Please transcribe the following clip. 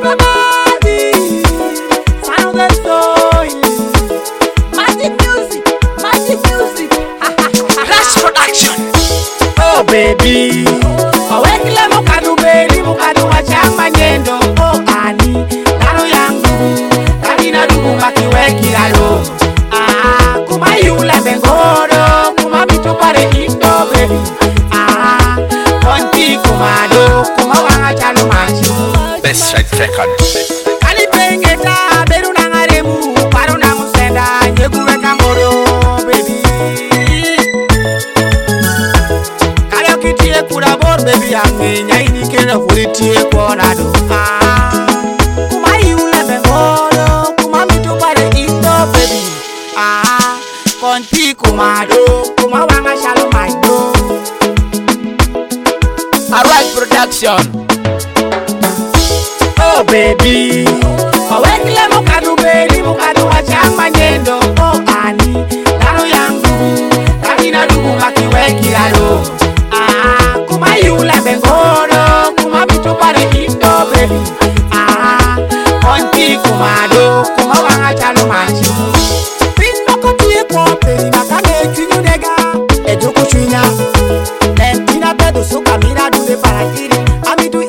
Baby, awekile mukadu beli mukadu wachamba nyendo ani nalo yangu kabina dugu makiweki lalo kuma yule bengoro kuma mitupare indo baby konti kumado kuma wanga chalo macho Best Right Record. kali pengeta beru nangaremu paro na musenda nyegure kamoro baby. Kura bor baby ange nyaini kena furitie kona do kuma yule bengoro kuma mitu pare indo baby konti kumado kuma wanga shalo maido. Alright production. Oh baby, awekile mukadu beli mukadu wachamba nyendo ani nalo yangu kabina dugu makiweki lalo kuma yule bengoro kuma mitupare indo baby konti kumado kuma wanga chalo macho pinno kotuye koperi makame kinyudega ejuku chwinya entina bedo suka mira dude para iri amidu